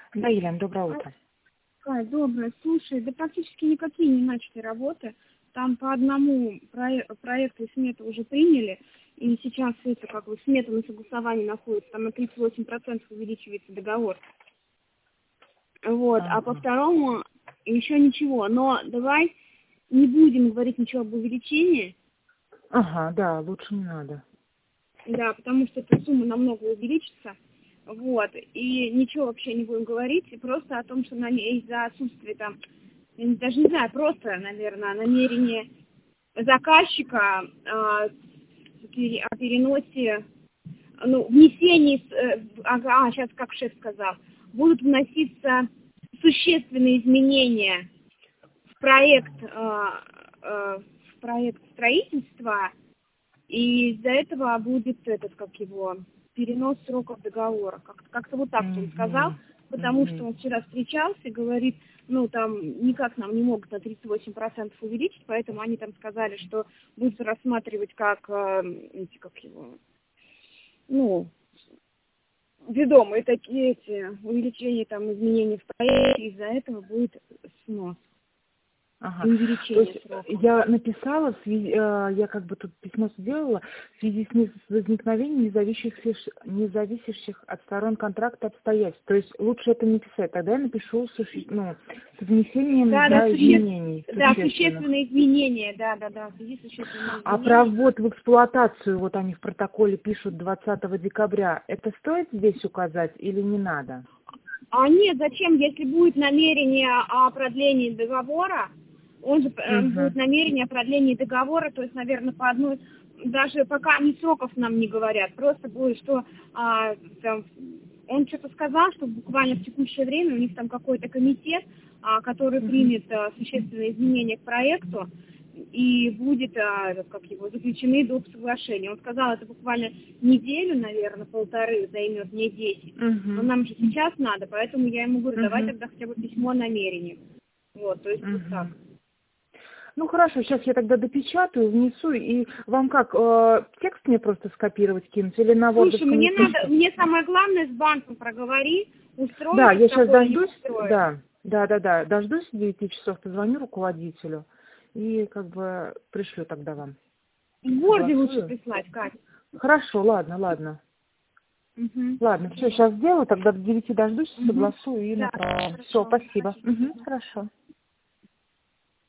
Да, Елена, доброе утро. Доброе. Слушай, да практически никакие не начали работы. Там по одному проекту сметы уже приняли, и сейчас это как бы смета на согласовании находится, там на 38% увеличивается договор. Вот, а по Ага. второму еще ничего. Но давай не будем говорить ничего об увеличении. Ага, да, лучше не надо. Да, потому что эта сумма намного увеличится. Вот, и ничего вообще не будем говорить, и просто о том, что из-за отсутствия там, я даже не знаю, просто, наверное, намерение заказчика о переносе, внесении, сейчас как шеф сказал, будут вноситься существенные изменения в проект строительства, и из-за этого будет перенос сроков договора. Как-то вот так он сказал, потому что он вчера встречался и говорит, там никак нам не могут на 38% увеличить, поэтому они там сказали, что будут рассматривать ведомые такие увеличения, изменений в проекте, из-за этого будет снос. Ага. То есть я написала, я как бы тут письмо сделала в связи с возникновением независящих от сторон контракта обстоятельств. То есть лучше это не писать. Тогда я напишу с внесением изменений. Да, существенные изменения, да, в связи с существенными изменениями. А про ввод в эксплуатацию, вот они в протоколе пишут 20 декабря, это стоит здесь указать или не надо? А нет, зачем, если будет намерение о продлении договора, он же будет намерение о продлении договора, то есть, наверное, по одной, даже пока они сроков нам не говорят, просто будет, что он что-то сказал, что буквально в текущее время у них там какой-то комитет, который примет существенные изменения к проекту, и будет заключены доп. Соглашения. Он сказал, это буквально неделю, наверное, полторы, займет, не 10. Но нам же сейчас надо, поэтому я ему говорю, давай тогда хотя бы письмо о намерении. Вот, то есть вот так. Ну хорошо, сейчас я тогда допечатаю, внесу, и вам как, текст мне просто скопировать, кинуть, или на Word? Слушай, мне самое главное с банком проговори, устроить. Да, я сейчас дождусь, да, дождусь 9 часов, позвоню руководителю, и как бы пришлю тогда вам. В Word лучше прислать, Кать. Хорошо, ладно. Ладно, все, сейчас сделаю, тогда до 9 дождусь, согласую и направлю. Все, спасибо. Хорошо.